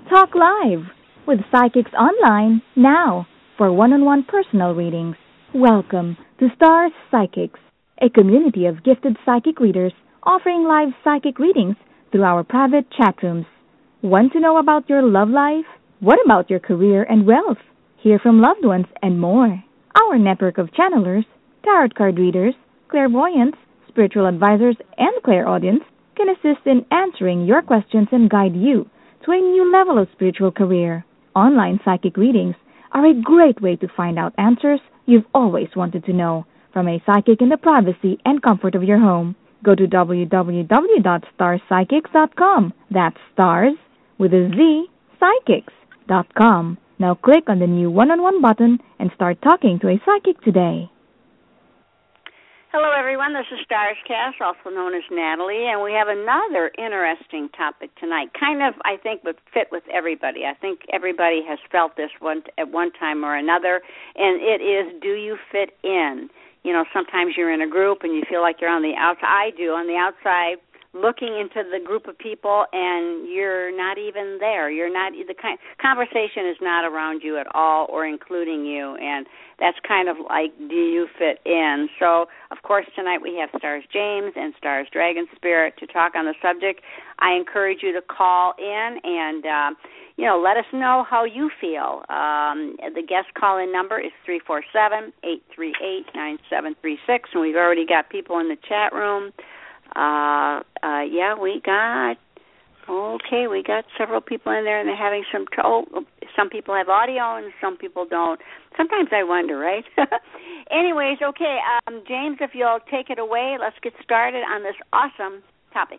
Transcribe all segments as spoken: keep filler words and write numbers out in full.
Talk live with Psychics Online now for one-on-one personal readings. Welcome to Stars Psychics, a community of gifted psychic readers offering live psychic readings through our private chat rooms. Want to know about your love life? What about your career and wealth? Hear from loved ones and more. Our network of channelers, tarot card readers, clairvoyants, spiritual advisors, and clairaudience can assist in answering your questions and guide you to a new level of spiritual career. Online psychic readings are a great way to find out answers you've always wanted to know from a psychic in the privacy and comfort of your home. Go to w w w dot stars psychics dot com. That's stars with a Z, psychics dot com. Now click on the new one-on-one button and start talking to a psychic today. Hello, everyone. This is Stars Cast, also known as Natalie, and we have another interesting topic tonight. Kind of, I think, would fit with everybody. I think everybody has felt this one at one time or another, and it is, do you fit in? You know, sometimes you're in a group and you feel like you're on the outside. I do, on the outside, looking into the group of people, and you're not even there. You're not, the kind, conversation is not around you at all or including you, and that's kind of like, do you fit in? So, of course, tonight we have Stars James and Stars Dragon Spirit to talk on the subject. I encourage you to call in and, uh, you know, let us know how you feel. Um, the guest call-in number is three four seven, eight three eight, nine seven three six, and we've already got people in the chat room. Uh, uh, yeah, we got, okay, we got several people in there, and they're having some trouble. Oh, some people have audio, and some people don't. Sometimes I wonder, right? Anyways, okay, um, James, if you'll take it away, let's get started on this awesome topic.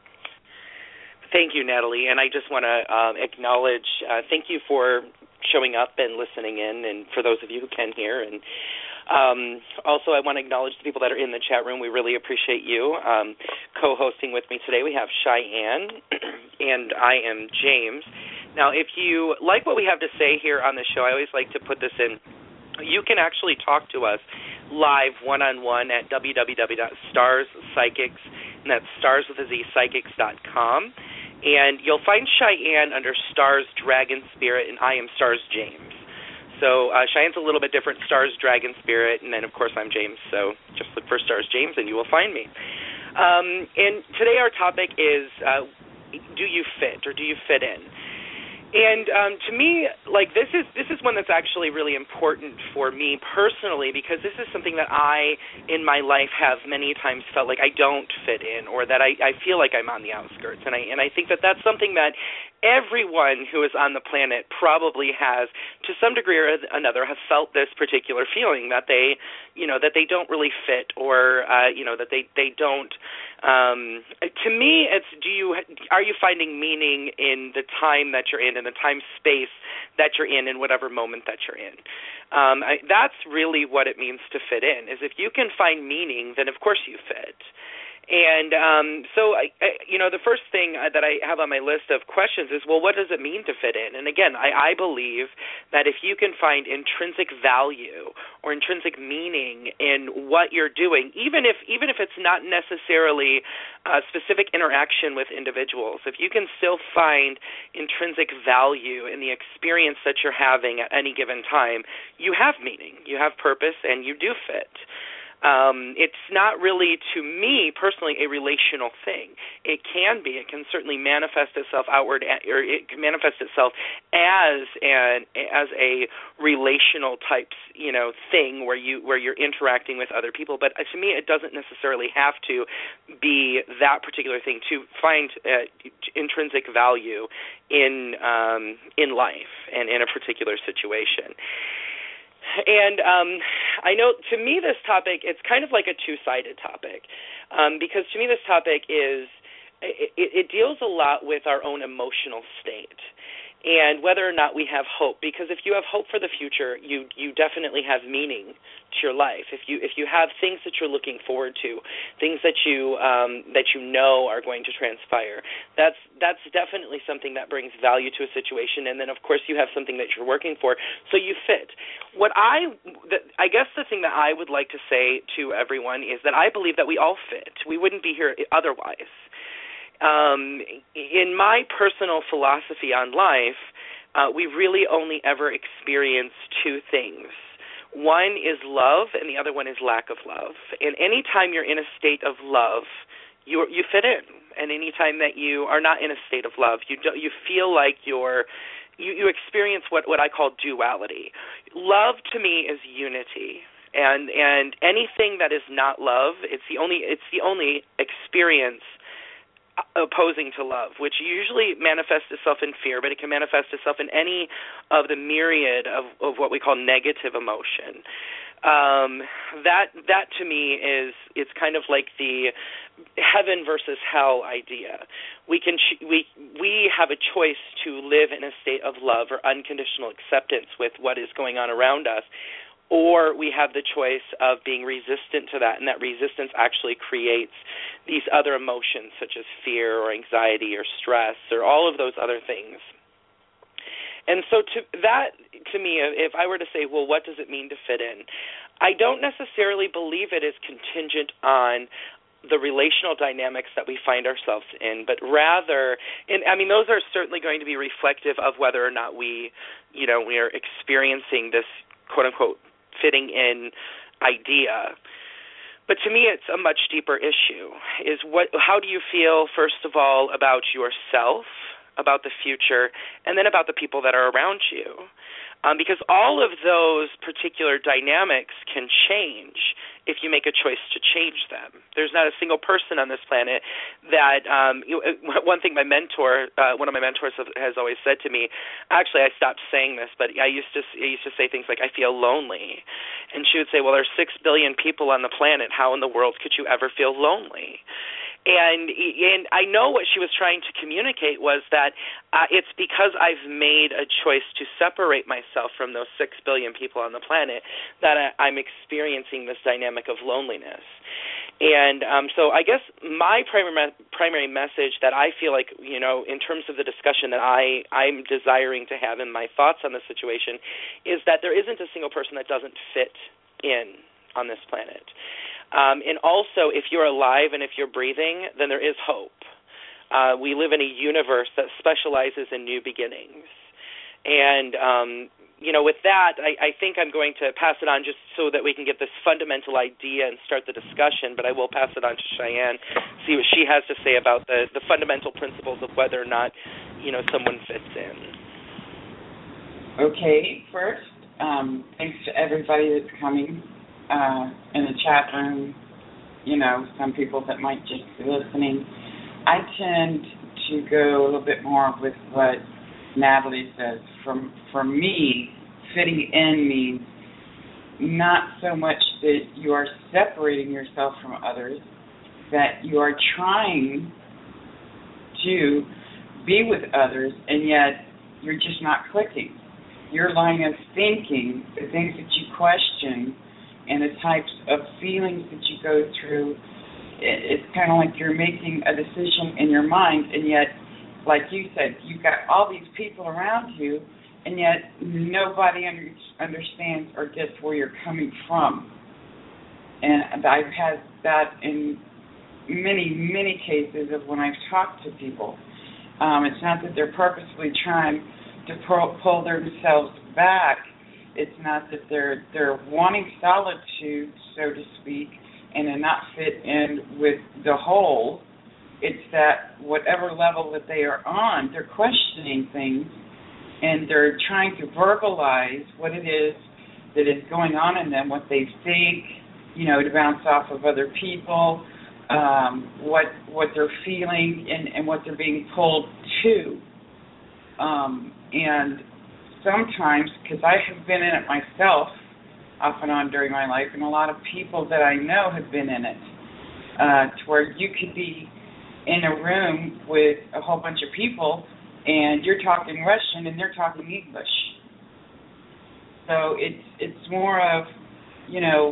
Thank you, Natalie, and I just want to um, acknowledge, uh, thank you for showing up and listening in, and for those of you who can hear, and Um, also, I want to acknowledge the people that are in the chat room. We really appreciate you. Um, co-hosting with me today, we have Cheyenne, and I am James. Now, if you like what we have to say here on the show, I always like to put this in. You can actually talk to us live one-on-one at w w w dot stars psychics, and that's stars with a Z, psychics dot com. And you'll find Cheyenne under Stars Dragon Spirit, and I am Stars James. So uh, Cheyenne's a little bit different, Stars, Dragon, Spirit, and then, of course, I'm James. So just look for Stars James, and you will find me. Um, and today our topic is, uh, do you fit, or do you fit in? And um, to me, like, this is this is one that's actually really important for me personally, because this is something that I, in my life, have many times felt like I don't fit in, or that I, I feel like I'm on the outskirts. And I and I think that that's something that everyone who is on the planet probably has, to some degree or another, have felt this particular feeling that they, you know, that they don't really fit, or uh, you know, that they they don't. Um, to me, it's do you are you finding meaning in the time that you're in, in the time space that you're in, in whatever moment that you're in. Um, I, that's really what it means to fit in. Is if you can find meaning, then of course you fit. And um, so, I, I, you know, the first thing that I have on my list of questions is, well, what does it mean to fit in? And again, I, I believe that if you can find intrinsic value or intrinsic meaning in what you're doing, even if even if it's not necessarily a specific interaction with individuals, if you can still find intrinsic value in the experience that you're having at any given time, you have meaning, you have purpose, and you do fit. Um, it's not really, to me personally, a relational thing. It can be. It can certainly manifest itself outward, or it can manifest itself as an as a relational type, you know, thing where you where you're interacting with other people. But to me, it doesn't necessarily have to be that particular thing to find uh, intrinsic value in um, in life and in a particular situation. And um, I know, to me, this topic, it's kind of like a two-sided topic, um, because to me this topic is, it, it deals a lot with our own emotional state and whether or not we have hope. Because if you have hope for the future, you you definitely have meaning to your life. If you if you have things that you're looking forward to, things that you um, that you know are going to transpire, that's that's definitely something that brings value to a situation. And then, of course, you have something that you're working for, so you fit. What I the, I guess the thing that I would like to say to everyone is that I believe that we all fit. We wouldn't be here otherwise. Um, in my personal philosophy on life, uh, we really only ever experience two things. One is love, and the other one is lack of love. And any time you're in a state of love, you you fit in. And any time that you are not in a state of love, you do, you feel like you're you, you experience what, what I call duality. Love to me is unity. And and anything that is not love, it's the only it's the only experience opposing to love, which usually manifests itself in fear, but it can manifest itself in any of the myriad of, of what we call negative emotion. Um, that that to me is it's kind of like the heaven versus hell idea. We can we we have a choice to live in a state of love or unconditional acceptance with what is going on around us, or we have the choice of being resistant to that, and that resistance actually creates these other emotions such as fear or anxiety or stress or all of those other things. And so to that, to me, if I were to say, well, what does it mean to fit in? I don't necessarily believe it is contingent on the relational dynamics that we find ourselves in, but rather, and I mean, those are certainly going to be reflective of whether or not we, you know, we are experiencing this quote-unquote fitting in idea. But to me, it's a much deeper issue, is what, how do you feel, first of all, about yourself, about the future, and then about the people that are around you. Um, because all of those particular dynamics can change if you make a choice to change them. There's not a single person on this planet that, um, you, one thing my mentor, uh, one of my mentors has always said to me, actually I stopped saying this, but I used to I used to say things like, I feel lonely. And she would say, well, there's six billion people on the planet. How in the world could you ever feel lonely? And and I know what she was trying to communicate was that uh, it's because I've made a choice to separate myself from those six billion people on the planet that I, I'm experiencing this dynamic of loneliness. And um, so I guess my primary primary message that I feel like, you know, in terms of the discussion that I, I'm desiring to have in my thoughts on this situation is that there isn't a single person that doesn't fit in on this planet. Um, and also, if you're alive and if you're breathing, then there is hope. Uh, we live in a universe that specializes in new beginnings. And, um, you know, with that, I, I think I'm going to pass it on just so that we can get this fundamental idea and start the discussion, but I will pass it on to Cheyenne, see what she has to say about the, the fundamental principles of whether or not, you know, someone fits in. Okay, first, um, thanks to everybody that's coming. Uh, in the chat room, you know, some people that might just be listening. I tend to go a little bit more with what Natalie says. From, for me, fitting in means not so much that you are separating yourself from others, that you are trying to be with others, and yet you're just not clicking. Your line of thinking, the things that you question, and the types of feelings that you go through, it's kind of like you're making a decision in your mind, and yet, like you said, you've got all these people around you, and yet nobody under, understands or gets where you're coming from. And I've had that in many, many cases of when I've talked to people. Um, it's not that they're purposely trying to pull, pull themselves back. It's not that they're they're wanting solitude, so to speak, and to not fit in with the whole. It's that whatever level that they are on, they're questioning things, and they're trying to verbalize what it is that is going on in them, what they think, you know, to bounce off of other people, um, what what they're feeling, and, and what they're being pulled to. Um, and sometimes, because I have been in it myself off and on during my life, and a lot of people that I know have been in it, uh, to where you could be in a room with a whole bunch of people and you're talking Russian and they're talking English. So it's it's more of, you know,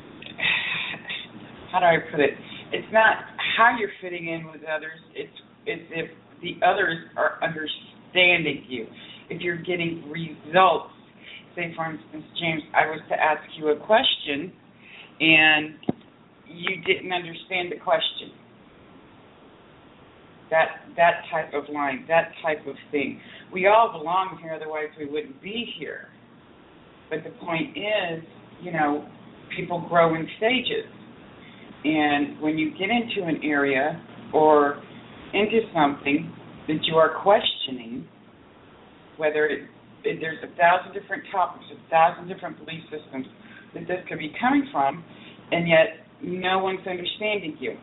how do I put it? It's not how you're fitting in with others. It's, it's if the others are understanding you. If you're getting results, say, for instance, James, I was to ask you a question, and you didn't understand the question. that that type of line, that type of thing. We all belong here, otherwise we wouldn't be here. But the point is, you know, people grow in stages. And when you get into an area or into something that you are questioning, whether it, it, there's a thousand different topics, a thousand different belief systems that this could be coming from, and yet no one's understanding you.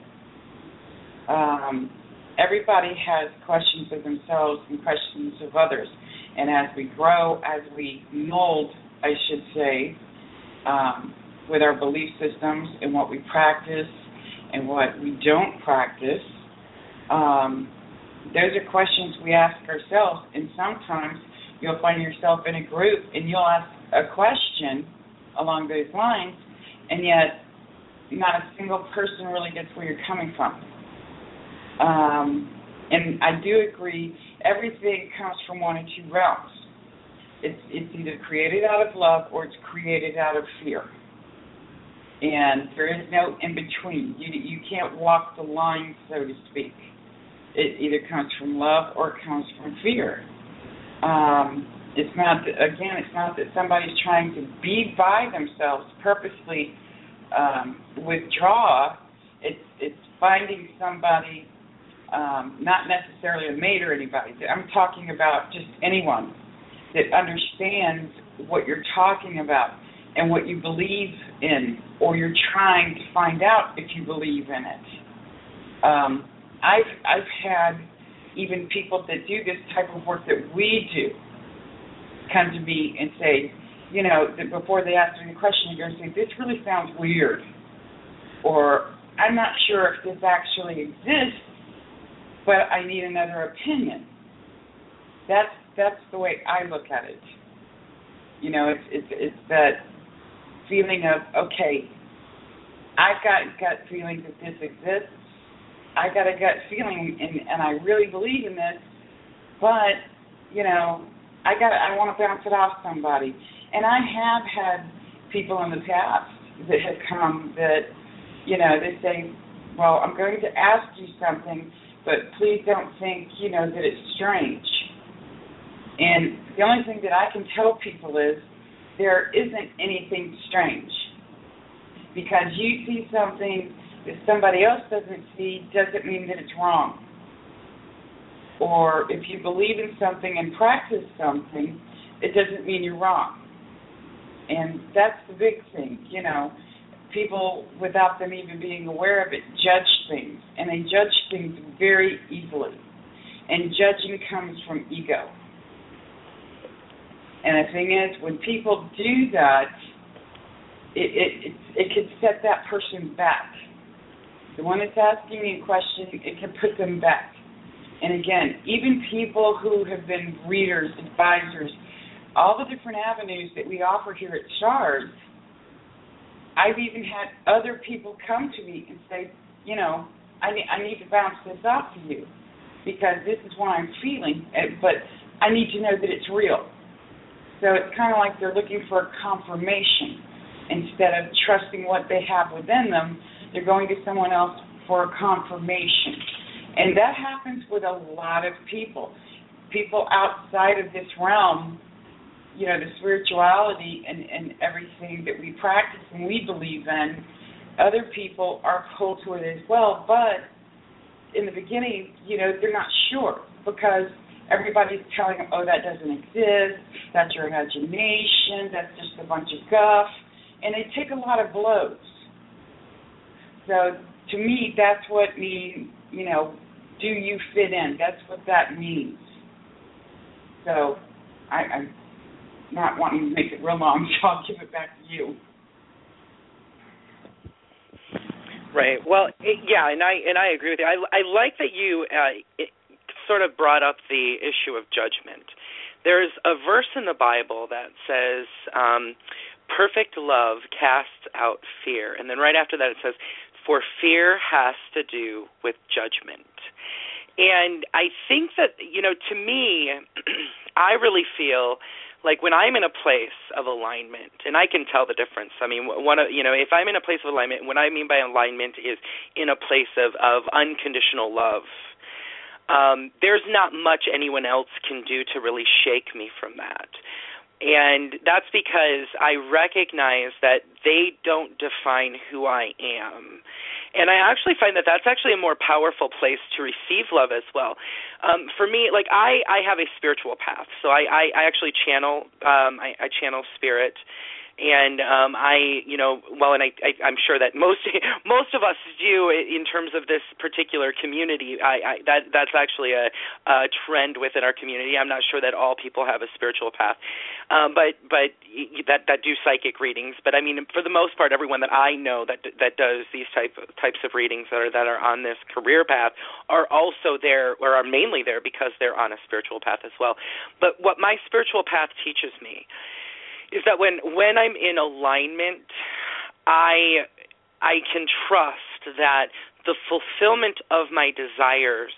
Um, everybody has questions of themselves and questions of others. And as we grow, as we mold, I should say, um, with our belief systems and what we practice and what we don't practice, um, those are questions we ask ourselves. And sometimes you'll find yourself in a group and you'll ask a question along those lines, and yet not a single person really gets where you're coming from. Um, and I do agree, everything comes from one of two realms. It's, it's either created out of love or it's created out of fear. And there is no in between. You, you can't walk the line, so to speak. It either comes from love or it comes from fear. Um, it's not, that, again, it's not that somebody's trying to be by themselves, purposely um, withdraw. It's, it's finding somebody, um, not necessarily a mate or anybody. I'm talking about just anyone that understands what you're talking about and what you believe in, or you're trying to find out if you believe in it. Um, I've I've had even people that do this type of work that we do come to me and say, you know, that before they ask me the question, you're going to say, this really sounds weird, or I'm not sure if this actually exists, but I need another opinion. That's that's the way I look at it. You know, it's it's it's that feeling of, okay, I've got gut feeling that this exists. I got a gut feeling, and, and I really believe in this, but, you know, I got I want to bounce it off somebody. And I have had people in the past that have come that, you know, they say, well, I'm going to ask you something, but please don't think, you know, that it's strange. And the only thing that I can tell people is there isn't anything strange. Because you see something that somebody else doesn't see doesn't mean that it's wrong. Or if you believe in something and practice something, it doesn't mean you're wrong. And that's the big thing, you know. People, without them even being aware of it, judge things. And they judge things very easily. And judging comes from ego. And the thing is, when people do that, it it it, it could set that person back. The one that's asking me a question, it can put them back. And again, even people who have been readers, advisors, all the different avenues that we offer here at SHARS, I've even had other people come to me and say, you know, I need, I need to bounce this off of you because this is what I'm feeling, but I need to know that it's real. So it's kind of like they're looking for a confirmation. Instead of trusting what they have within them, they're going to someone else for a confirmation. And that happens with a lot of people. People outside of this realm, you know, the spirituality and, and everything that we practice and we believe in, other people are pulled to it as well. But in the beginning, you know, they're not sure because everybody's telling them, oh, that doesn't exist, that's your imagination, that's just a bunch of guff. And they take a lot of blows. So to me, that's what means, you know, do you fit in? That's what that means. So I, I'm not wanting to make it real long, so I'll give it back to you. Right. Well, it, yeah, and I and I agree with you. I, I like that you uh, it sort of brought up the issue of judgment. There's a verse in the Bible that says, um, perfect love casts out fear. And then right after that it says, for fear has to do with judgment. And I think that, you know, to me, I really feel like when I'm in a place of alignment, and I can tell the difference. I mean, one of, you know, if I'm in a place of alignment, what I mean by alignment is in a place of, of unconditional love. um, there's not much anyone else can do to really shake me from that. And that's because I recognize that they don't define who I am. And I actually find that that's actually a more powerful place to receive love as well. Um, for me, like I, I have a spiritual path. So I, I, I actually channel, um, I, I channel spirit. And um, I, you know, well, and I, I, I'm sure that most most of us do in terms of this particular community. I, I, that that's actually a, a trend within our community. I'm not sure that all people have a spiritual path, um, but but that that do psychic readings. But I mean, for the most part, everyone that I know that that does these type types of readings that are that are on this career path are also there, or are mainly there because they're on a spiritual path as well. But what my spiritual path teaches me is that when, when I'm in alignment, I I can trust that the fulfillment of my desires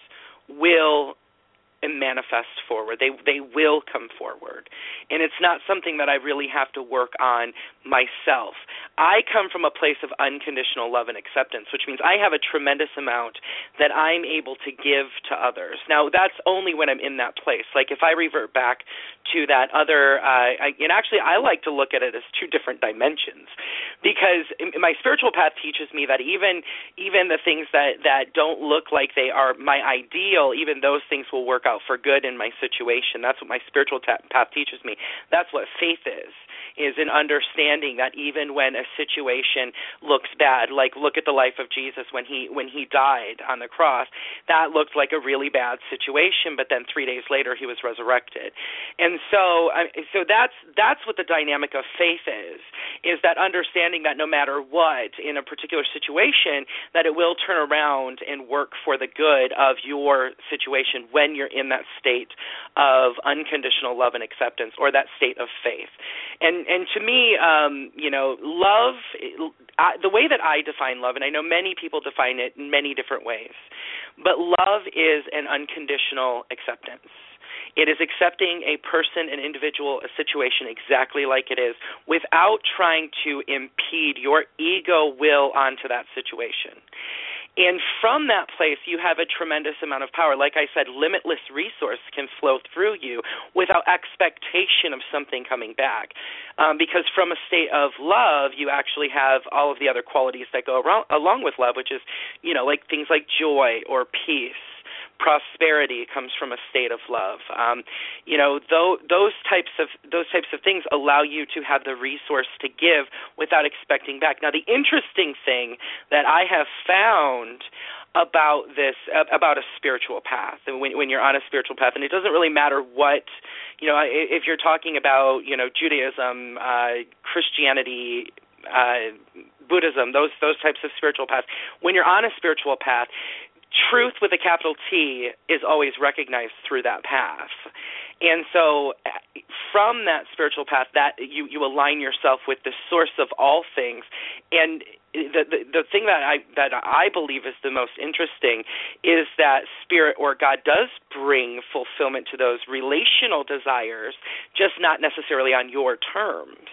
will manifest forward. They they will come forward. And it's not something that I really have to work on myself. I come from a place of unconditional love and acceptance, which means I have a tremendous amount that I'm able to give to others. Now, that's only when I'm in that place. Like if I revert back to that other, uh, I, and actually I like to look at it as two different dimensions, because my spiritual path teaches me that even even the things that, that don't look like they are my ideal, even those things will work out for good in my situation. That's what my spiritual ta- path teaches me. That's what faith is, is an understanding that even when a situation looks bad, like look at the life of Jesus when he when he died on the cross, that looked like a really bad situation, but then three days later he was resurrected. And so so that's that's what the dynamic of faith is, is that understanding that no matter what in a particular situation, that it will turn around and work for the good of your situation when you're in that state of unconditional love and acceptance, or that state of faith. And and to me, um, you know, love, I, the way that I define love, and I know many people define it in many different ways, but love is an unconditional acceptance. It is accepting a person, an individual, a situation exactly like it is without trying to impede your ego will onto that situation. And from that place, you have a tremendous amount of power. Like I said, limitless resource can flow through you without expectation of something coming back. Um, because from a state of love, you actually have all of the other qualities that go around, along with love, which is, you know, like things like joy or peace. Prosperity comes from a state of love. Um, you know, though, those types of those types of things allow you to have the resource to give without expecting back. Now, the interesting thing that I have found about this, about a spiritual path, and when, when you're on a spiritual path, and it doesn't really matter what, you know, if you're talking about, you know, Judaism, uh, Christianity, uh, Buddhism, those those types of spiritual paths, when you're on a spiritual path, truth with a capital T is always recognized through that path. And so from that spiritual path, that you, you align yourself with the source of all things. And the, the the thing that I that I believe is the most interesting is that spirit or God does bring fulfillment to those relational desires, just not necessarily on your terms.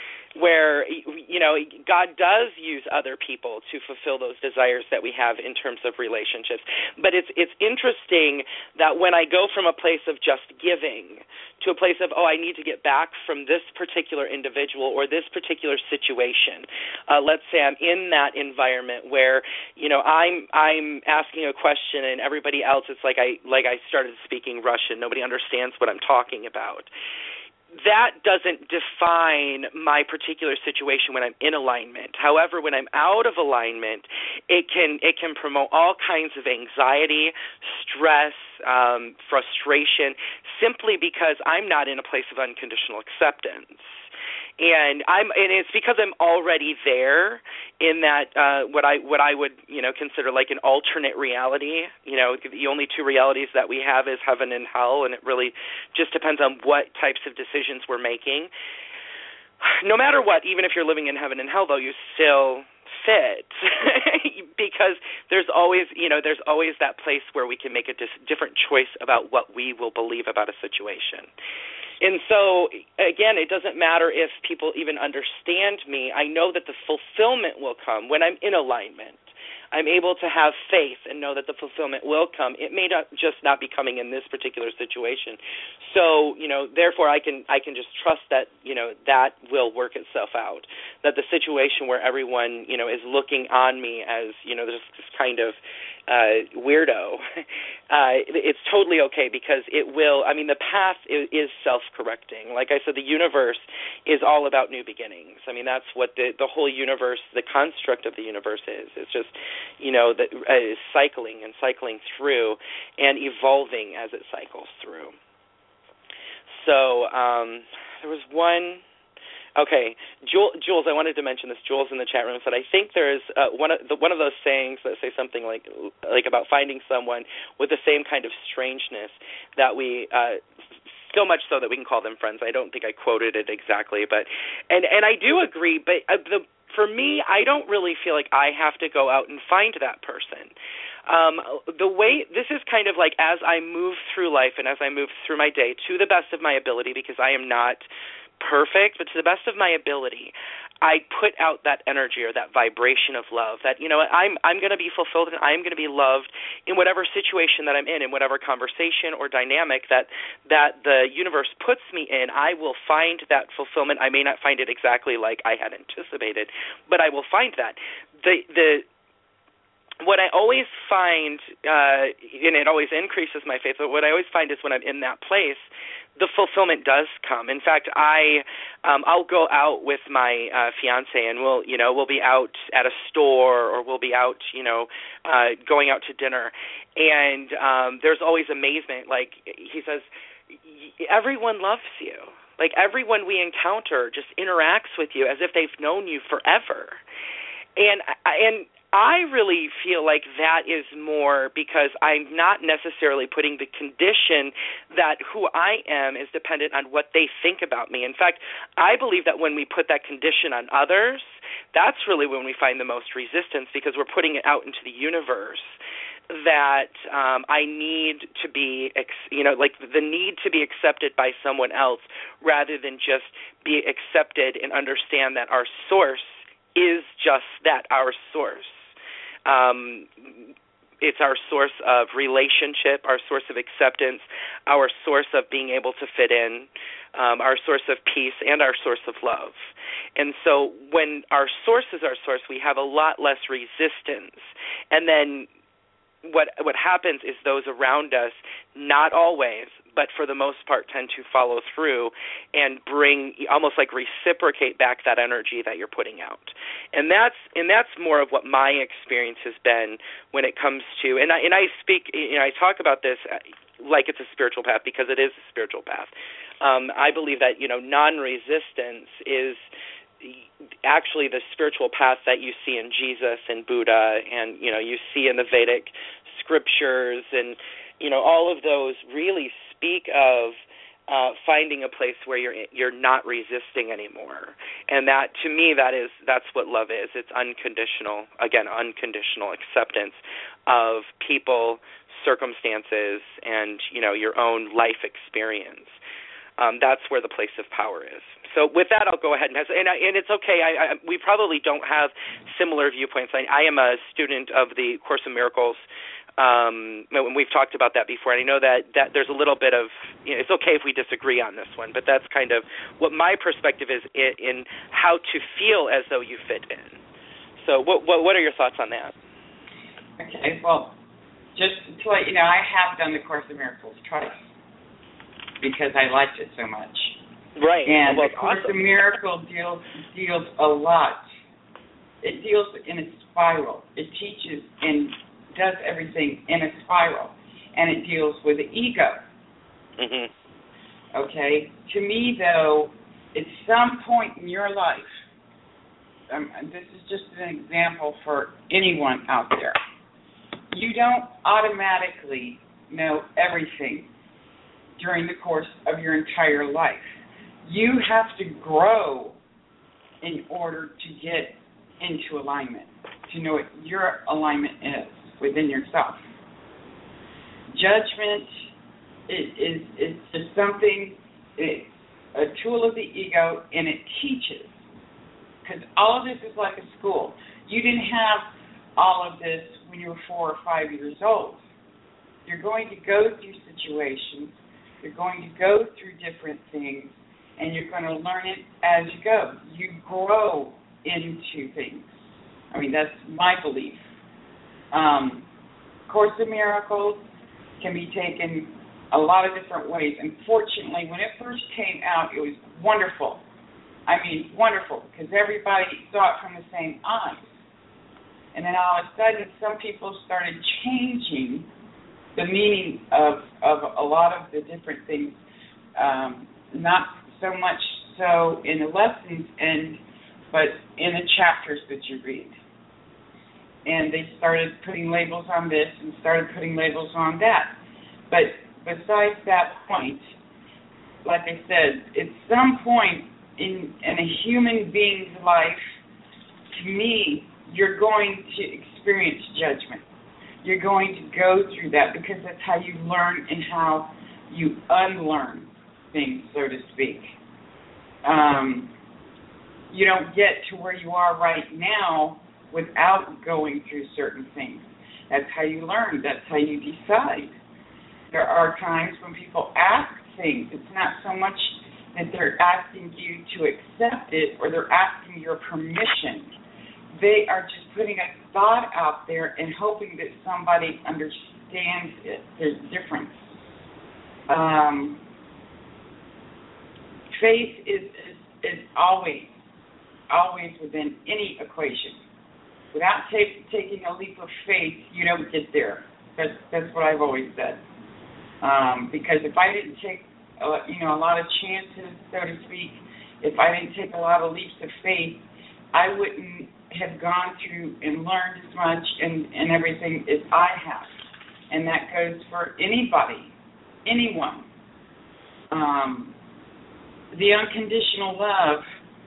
Where, you know, God does use other people to fulfill those desires that we have in terms of relationships. But it's it's interesting that when I go from a place of just giving to a place of, oh, I need to get back from this particular individual or this particular situation, uh, let's say I'm in that environment where, you know, I'm I'm asking a question and everybody else, it's like I like I started speaking Russian. Nobody understands what I'm talking about. That doesn't define my particular situation when I'm in alignment. However, when I'm out of alignment, it can it can promote all kinds of anxiety, stress, um, frustration, simply because I'm not in a place of unconditional acceptance. And I'm, and it's because I'm already there in that uh, what I what I would you know consider like an alternate reality. You know, the only two realities that we have is heaven and hell, and it really just depends on what types of decisions we're making. No matter what, even if you're living in heaven and hell, though, you still fit because there's always you know there's always that place where we can make a dis- different choice about what we will believe about a situation. And so, again, it doesn't matter if people even understand me. I know that the fulfillment will come when I'm in alignment. I'm able to have faith and know that the fulfillment will come. It may not just not be coming in this particular situation. So, you know, therefore I can I can just trust that, you know, that will work itself out. That the situation where everyone, you know, is looking on me as, you know, this, this kind of uh, weirdo, uh, it's totally okay, because it will, I mean, the path is, is self-correcting. Like I said, the universe is all about new beginnings. I mean, that's what the, the whole universe, the construct of the universe is. It's just, you know, the, uh, cycling and cycling through and evolving as it cycles through. So um, there was one... Okay, Jules, I wanted to mention this. Jules in the chat room said, I think there's uh, one of the, one of those sayings that say something like like about finding someone with the same kind of strangeness that we, uh, so much so that we can call them friends. I don't think I quoted it exactly, but and, and I do agree, but uh, the, for me, I don't really feel like I have to go out and find that person. Um, the way, this is kind of like as I move through life and as I move through my day to the best of my ability, because I am not perfect, but to the best of my ability, I put out that energy or that vibration of love that, you know, I'm I'm going to be fulfilled and I'm going to be loved in whatever situation that I'm in, in whatever conversation or dynamic that that the universe puts me in. I will find that fulfillment. I may not find it exactly like I had anticipated, but I will find that. The the What I always find, uh, and it always increases my faith, but what I always find is when I'm in that place, the fulfillment does come. In fact, I, um, I'll go out with my uh, fiance, and we'll, you know, we'll be out at a store, or we'll be out, you know, uh, going out to dinner, and um, there's always amazement. Like he says, everyone loves you. Like everyone we encounter just interacts with you as if they've known you forever, and and. I really feel like that is more because I'm not necessarily putting the condition that who I am is dependent on what they think about me. In fact, I believe that when we put that condition on others, that's really when we find the most resistance, because we're putting it out into the universe that um, I need to be, you know, like the need to be accepted by someone else rather than just be accepted and understand that our source is just that, our source. Um, it's our source of relationship, our source of acceptance, our source of being able to fit in, um, our source of peace, and our source of love. And so when our source is our source, we have a lot less resistance. And then what what happens is those around us, not always, but for the most part, tend to follow through and bring, almost like reciprocate back that energy that you're putting out. And that's and that's more of what my experience has been when it comes to, and I, and I speak, you know, I talk about this like it's a spiritual path, because it is a spiritual path. Um, I believe that, you know, non-resistance is actually the spiritual path that you see in Jesus and Buddha, and, you know, you see in the Vedic scriptures, and, you know, all of those really speak of uh, finding a place where you're you're not resisting anymore. And that, to me, that is that's what love is. It's unconditional, again, unconditional acceptance of people, circumstances, and, you know, your own life experience. Um, that's where the place of power is. So with that, I'll go ahead and have, and, I, and it's okay. I, I, we probably don't have similar viewpoints. I, I am a student of the Course in Miracles. Um, and we've talked about that before, and I know that, that there's a little bit of, you know, it's okay if we disagree on this one, but that's kind of what my perspective is in, in how to feel as though you fit in. So what, what what are your thoughts on that? Okay, well, just to let you know, I have done the Course in Miracles twice, because I liked it so much. Right. And well, the Course awesome. in Miracles deals deals a lot. It deals in a spiral. It teaches and does everything in a spiral, and it deals with the ego. Mm-hmm. Okay? To me, though, at some point in your life, um, this is just an example for anyone out there, you don't automatically know everything during the course of your entire life. You have to grow in order to get into alignment, to know what your alignment is within yourself. Judgment is, is, is just something, it's a tool of the ego, and it teaches. Because all of this is like a school. You didn't have all of this when you were four or five years old. You're going to go through situations, you're going to go through different things, and you're going to learn it as you go. You grow into things. I mean, that's my belief. Um, Course in Miracles can be taken a lot of different ways. Unfortunately, when it first came out, it was wonderful. I mean, wonderful, because everybody saw it from the same eyes. And then all of a sudden, some people started changing the meaning of, of a lot of the different things, um, not so much so in the lessons, and but in the chapters that you read. And they started putting labels on this and started putting labels on that. But besides that point, like I said, at some point in, in a human being's life, to me, you're going to experience judgment. You're going to go through that because that's how you learn and how you unlearn things, so to speak. Um, you don't get to where you are right now without going through certain things. That's how you learn. That's how you decide. There are times when people ask things. It's not so much that they're asking you to accept it or they're asking your permission. They are just putting a thought out there and hoping that somebody understands it. There's difference. Um, faith is, is, is always, always within any equation. Without take, taking a leap of faith, you don't get there. That's that's what I've always said. Um, because if I didn't take, uh, you know, a lot of chances, so to speak, if I didn't take a lot of leaps of faith, I wouldn't have gone through and learned as much and, and everything as I have. And that goes for anybody, anyone. Um, the unconditional love,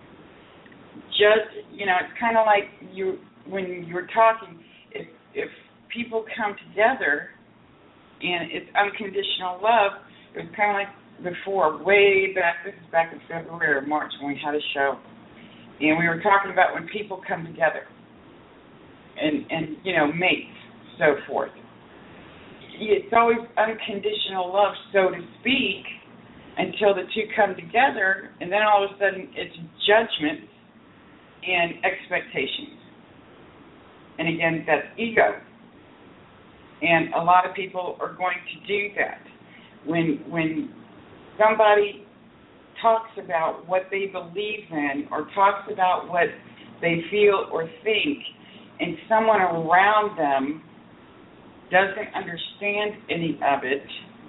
just, you know, it's kind of like you, when you were talking, if, if people come together and it's unconditional love, it was kind of like before, way back, this is back in February or March when we had a show, and we were talking about when people come together and, and you know, mate, so forth. It's always unconditional love, so to speak, until the two come together, and then all of a sudden it's judgment and expectations. And again, that's ego. And a lot of people are going to do that. When when somebody talks about what they believe in or talks about what they feel or think, and someone around them doesn't understand any of it,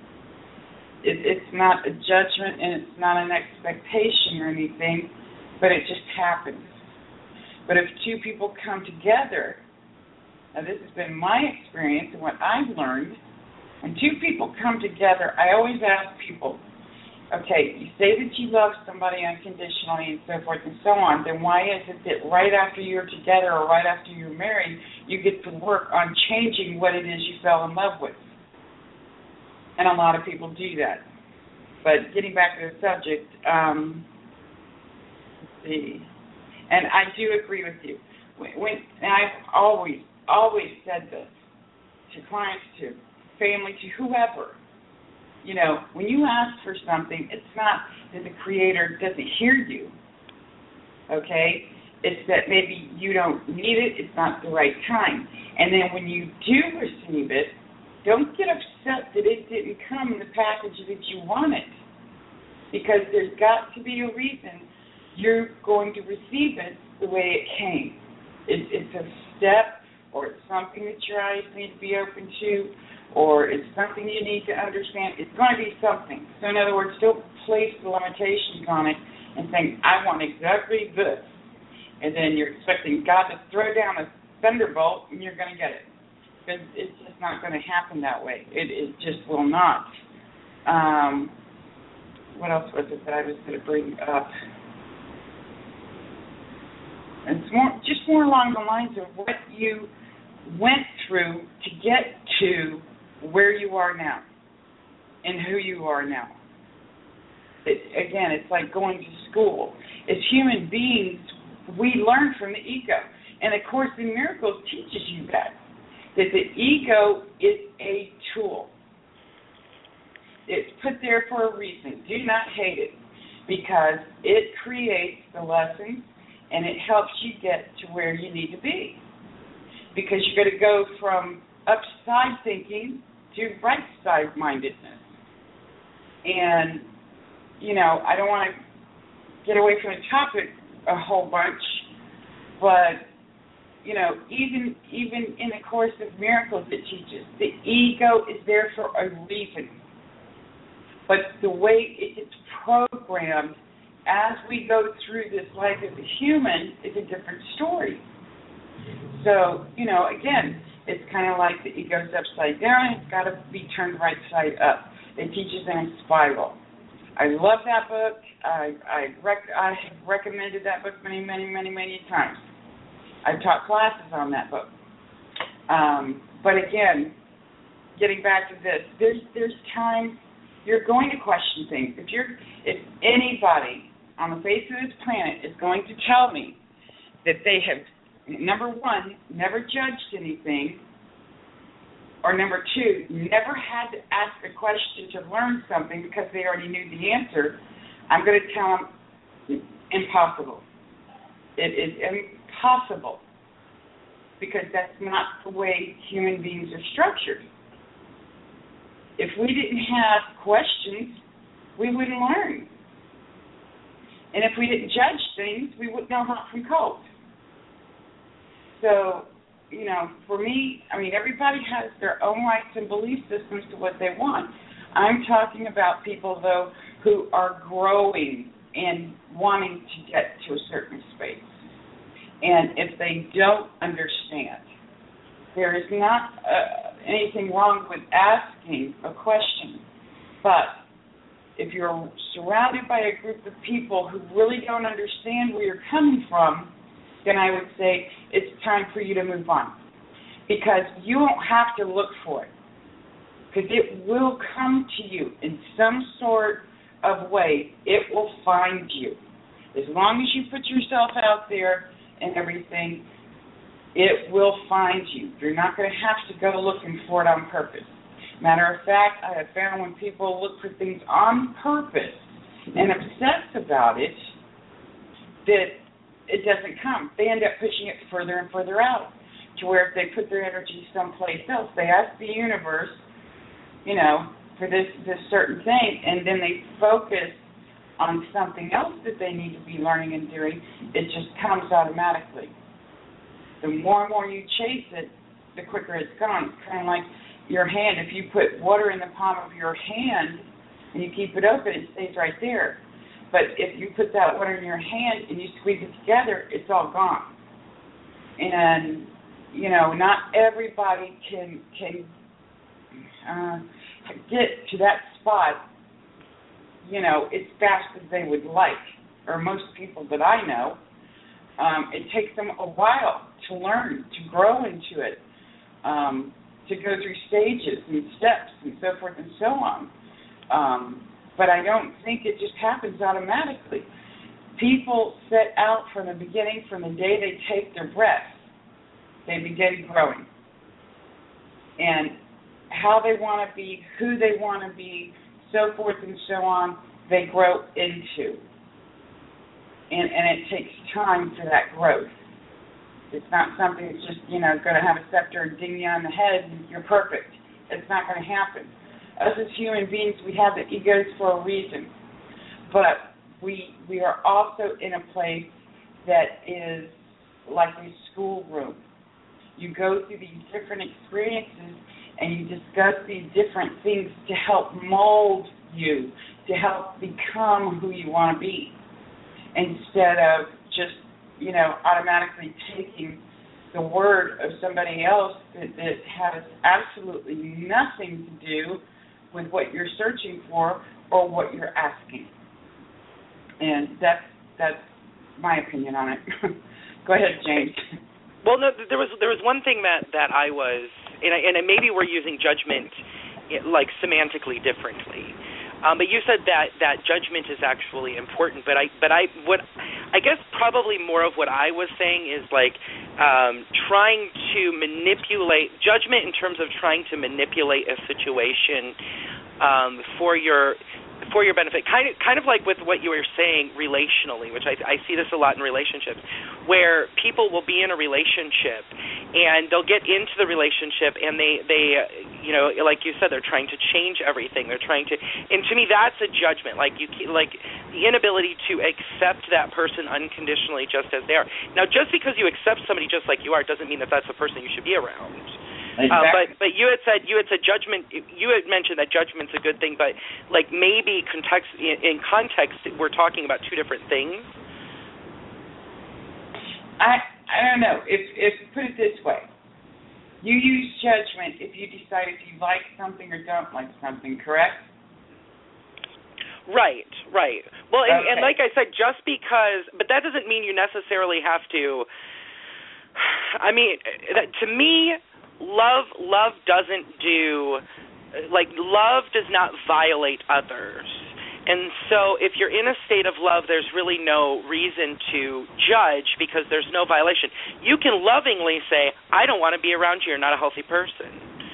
it it's not a judgment and it's not an expectation or anything, but it just happens. But if two people come together, now this has been my experience and what I've learned, when two people come together, I always ask people, okay, you say that you love somebody unconditionally and so forth and so on, then why is it that right after you're together or right after you're married, you get to work on changing what it is you fell in love with? And a lot of people do that. But getting back to the subject, um, let's see. And I do agree with you. When, when and I've always, always said this to clients, to family, to whoever. You know, when you ask for something, it's not that the Creator doesn't hear you, okay? It's that maybe you don't need it, it's not the right time. And then when you do receive it, don't get upset that it didn't come in the package that you wanted, because there's got to be a reason you're going to receive it the way it came. It, it's a step, or it's something that your eyes need to be open to, or it's something you need to understand. It's going to be something. So in other words, don't place the limitations on it and think, I want exactly this. And then you're expecting God to throw down a thunderbolt and you're going to get it. Because it's just not going to happen that way. It, it just will not. Um, what else was it that I was going to bring up? And it's more, just more along the lines of what you went through to get to where you are now and who you are now. It, again, it's like going to school. As human beings, we learn from the ego. And A Course in Miracles teaches you that, that the ego is a tool. It's put there for a reason. Do not hate it, because it creates the lessons and it helps you get to where you need to be. Because you're going to go from upside thinking to right side mindedness. And, you know, I don't want to get away from the topic a whole bunch, but, you know, even even in A Course of Miracles it teaches the ego is there for a reason. But the way it gets programmed as we go through this life as a human is a different story. So, you know, again, it's kind of like the ego's upside down. It's got to be turned right side up. It teaches in a spiral. I love that book. I I, rec- I have recommended that book many, many, many, many times. I've taught classes on that book. Um, but again, getting back to this, there's there's times you're going to question things. If you're if anybody on the face of this planet is going to tell me that they have, number one, never judged anything, or number two, never had to ask a question to learn something because they already knew the answer, I'm going to tell them impossible. It is impossible, because that's not the way human beings are structured. If we didn't have questions, we wouldn't learn. And if we didn't judge things, we wouldn't know hot from cold. So, you know, for me, I mean, everybody has their own rights and belief systems to what they want. I'm talking about people, though, who are growing and wanting to get to a certain space. And if they don't understand, there is not uh, anything wrong with asking a question. But if you're surrounded by a group of people who really don't understand where you're coming from, then I would say it's time for you to move on. Because you won't have to look for it. Because it will come to you in some sort of way. It will find you. As long as you put yourself out there and everything, it will find you. You're not going to have to go looking for it on purpose. Matter of fact, I have found when people look for things on purpose and obsess about it, that it doesn't come. They end up pushing it further and further out, to where if they put their energy someplace else, they ask the universe, you know, for this, this certain thing, and then they focus on something else that they need to be learning and doing, it just comes automatically. The more and more you chase it, the quicker it's gone. It's kind of like your hand. If you put water in the palm of your hand and you keep it open, it stays right there. But if you put that water in your hand and you squeeze it together, it's all gone. And, you know, not everybody can can uh, get to that spot, you know, as fast as they would like, or most people that I know. Um, it takes them a while to learn, to grow into it, um, to go through stages and steps and so forth and so on. Um, but I don't think it just happens automatically. People set out from the beginning, from the day they take their breath, they begin growing. And how they want to be, who they want to be, so forth and so on, they grow into. And, and it takes time for that growth. It's not something that's just, you know, going to have a scepter and ding you on the head and you're perfect. It's not going to happen. Us as human beings, we have the egos for a reason. But we we are also in a place that is like a schoolroom. You go through these different experiences and you discuss these different things to help mold you, to help become who you want to be, instead of just, you know, automatically taking the word of somebody else that, that has absolutely nothing to do with what you're searching for or what you're asking. And that's that's my opinion on it. Go ahead, James. Well, no, there was there was one thing that, that I was, and, I, and maybe we're using judgment like semantically differently. Um, but you said that, that judgment is actually important. But I but I what I guess probably more of what I was saying is like um, trying to manipulate judgment in terms of trying to manipulate a situation um, for your. for your benefit, kind of kind of like with what you were saying relationally, which I, I see this a lot in relationships, where people will be in a relationship and they'll get into the relationship and they, they you know, like you said, they're trying to change everything. They're trying to, and to me that's a judgment, like you like the inability to accept that person unconditionally just as they are. Now, just because you accept somebody just like you are doesn't mean that that's the person you should be around. Exactly. Uh, but but you had said you had said judgment. You had mentioned that judgment's a good thing, but like maybe context in, in context, we're talking about two different things. I I don't know. If if put it this way, you use judgment if you decide if you like something or don't like something, correct? Right, right. Well, and, okay. and like I said, just because, but that doesn't mean you necessarily have to. I mean, that, to me. Love love doesn't do, like, love does not violate others. And so if you're in a state of love, there's really no reason to judge because there's no violation. You can lovingly say, I don't want to be around you, you're not a healthy person.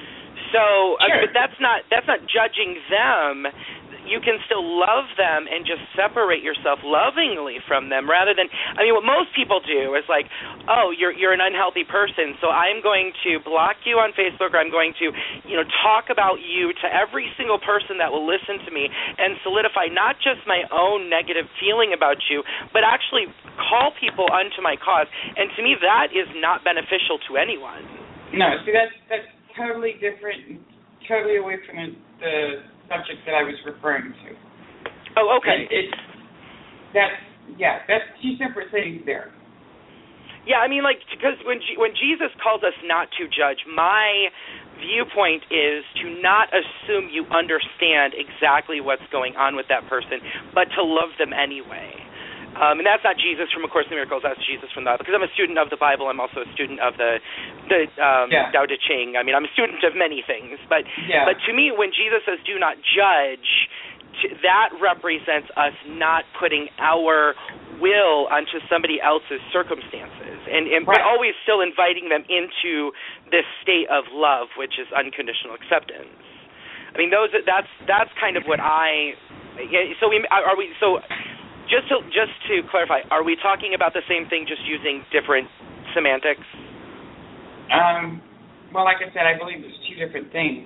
So sure. uh, but that's not that's not judging them. You can still love them and just separate yourself lovingly from them rather than, I mean, what most people do is like, oh, you're you're an unhealthy person, so I'm going to block you on Facebook or I'm going to, you know, talk about you to every single person that will listen to me and solidify not just my own negative feeling about you, but actually call people unto my cause. And to me, that is not beneficial to anyone. No, see, that's, that's totally different, totally away from the, the subject that I was referring to. Oh, okay. It, it, that's, yeah, that's two separate things there. Yeah, I mean, like, because when G- when Jesus calls us not to judge, my viewpoint is to not assume you understand exactly what's going on with that person, but to love them anyway. Um, and that's not Jesus from A Course in Miracles, that's Jesus from the Bible. Because I'm a student of the Bible, I'm also a student of the, the um, yeah. Tao Te Ching. I mean, I'm a student of many things. But, yeah. but to me, when Jesus says do not judge, to, that represents us not putting our will onto somebody else's circumstances, and, and right. but always still inviting them into this state of love, which is unconditional acceptance. I mean, those that's that's kind of what I. So we are we so. Just to just to clarify, are we talking about the same thing, just using different semantics? Um, well, like I said, I believe it's two different things.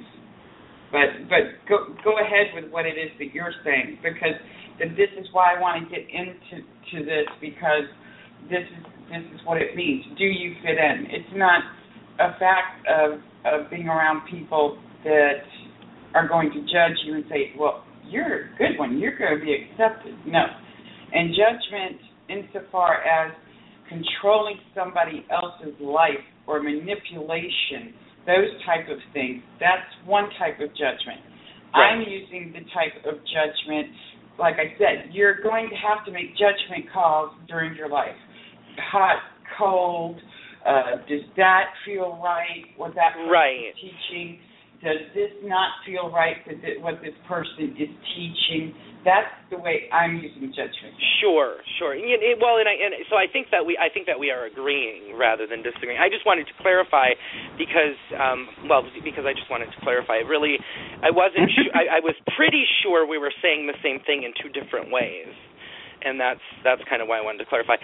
But but go go ahead with what it is that you're saying, because this is why I want to get into to this, because this is this is what it means. Do you fit in? It's not a fact of of being around people that are going to judge you and say, well, you're a good one, you're going to be accepted. No. And judgment, insofar as controlling somebody else's life or manipulation, those type of things, that's one type of judgment. Right. I'm using the type of judgment, like I said, you're going to have to make judgment calls during your life. Hot, cold, uh, does that feel right? What that person right. is teaching? Does this not feel right, what this person is teaching? That's the way I'm using judgment. Sure, sure. And, and, well, and, I, and so I think that we, I think that we are agreeing rather than disagreeing. I just wanted to clarify because, um, well, because I just wanted to clarify. Really, I wasn't. su- I, I was pretty sure we were saying the same thing in two different ways, and that's that's kind of why I wanted to clarify.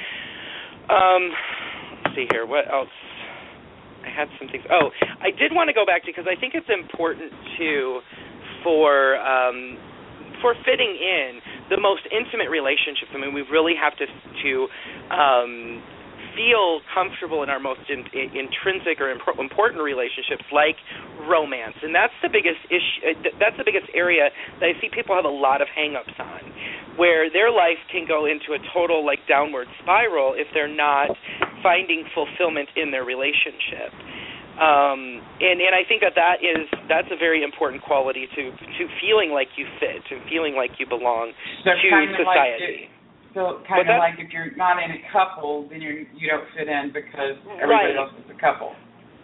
Um, let's see here. What else? I had some things. Oh, I did want to go back to, because I think it's important to for. Um, for fitting in the most intimate relationships. I mean, we really have to to um, feel comfortable in our most in, in, intrinsic or imp- important relationships, like romance, and that's the biggest issue. That's the biggest area that I see people have a lot of hang-ups on, where their life can go into a total like downward spiral if they're not finding fulfillment in their relationship. Um, and, and I think that, that is that's a very important quality to to feeling like you fit, to feeling like you belong so to society. Like it, so kind of like if you're not in a couple, then you you don't fit in because everybody right. else is a couple.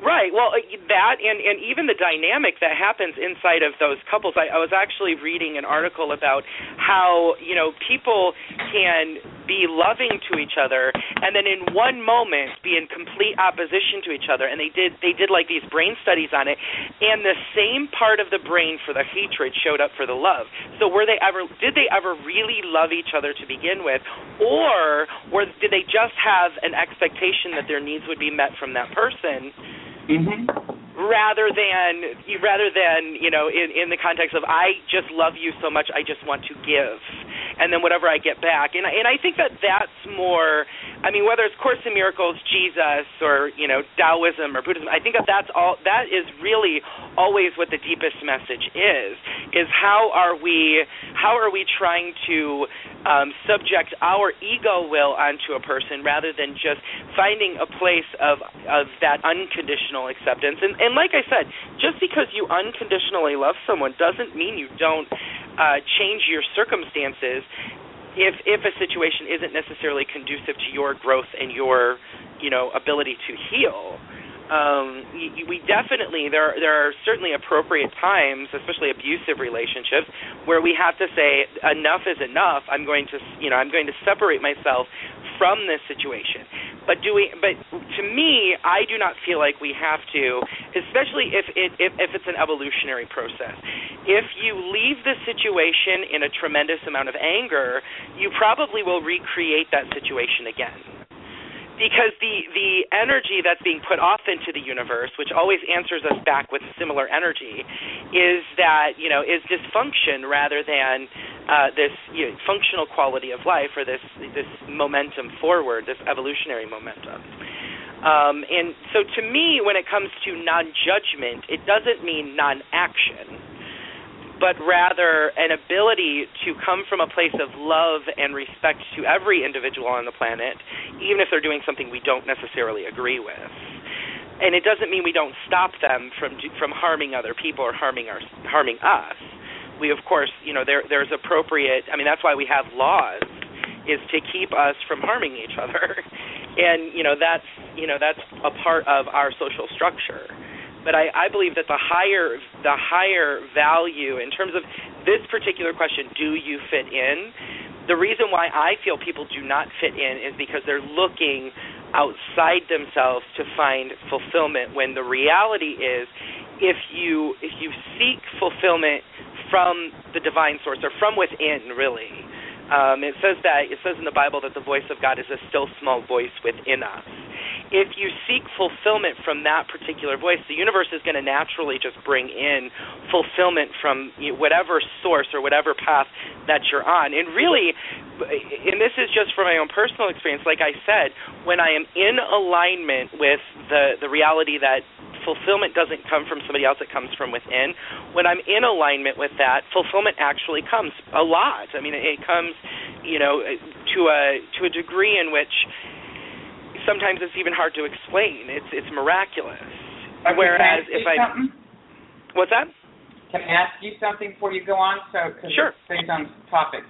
Right. Well, that and, and even the dynamic that happens inside of those couples. I, I was actually reading an article about how, you know, people can be loving to each other and then in one moment be in complete opposition to each other. And they did they did like these brain studies on it, and the same part of the brain for the hatred showed up for the love. So were they ever did they ever really love each other to begin with, or or did they just have an expectation that their needs would be met from that person? Mm-hmm. Rather than, rather than you know, in, in the context of I just love you so much, I just want to give, and then whatever I get back. And and I think that that's more. I mean, whether it's Course in Miracles, Jesus, or you know, Taoism or Buddhism, I think that that's all. That is really always what the deepest message is. Is how are we? How are we trying to um, subject our ego will onto a person rather than just finding a place of of that unconditional acceptance? And and like I said, just because you unconditionally love someone doesn't mean you don't uh, change your circumstances if if a situation isn't necessarily conducive to your growth and your, you know, ability to heal. Um, we definitely there there are certainly appropriate times, especially abusive relationships, where we have to say enough is enough. I'm going to you know I'm going to separate myself from this situation. But do we? But to me, I do not feel like we have to, especially if it if, if it's an evolutionary process. If you leave the situation in a tremendous amount of anger, you probably will recreate that situation again. Because the, the energy that's being put off into the universe, which always answers us back with similar energy, is that, you know, is dysfunction rather than uh, this you know, functional quality of life or this this momentum forward, this evolutionary momentum. Um, and so to me, when it comes to non-judgment, it doesn't mean non-action, but rather an ability to come from a place of love and respect to every individual on the planet, even if they're doing something we don't necessarily agree with. And it doesn't mean we don't stop them from from harming other people or harming our harming us. We, of course, you know, there there's appropriate. I mean, that's why we have laws, is to keep us from harming each other, and you know that's you know that's a part of our social structure. But I, I believe that the higher the higher value in terms of this particular question, do you fit in? The reason why I feel people do not fit in is because they're looking outside themselves to find fulfillment, when the reality is if you if you seek fulfillment from the divine source or from within, really. Um, it says that it says in the Bible that the voice of God is a still small voice within us. If you seek fulfillment from that particular voice, the universe is going to naturally just bring in fulfillment from you know, whatever source or whatever path that you're on. And really, and this is just from my own personal experience, like I said, when I am in alignment with the, the reality that fulfillment doesn't come from somebody else, it comes from within. When I'm in alignment with that, fulfillment actually comes a lot. I mean, it comes, you know, to a to a degree in which sometimes it's even hard to explain. It's it's miraculous. Okay, Whereas if I, something? What's that? Can I ask you something before you go on? So, because sure. it stays on topic.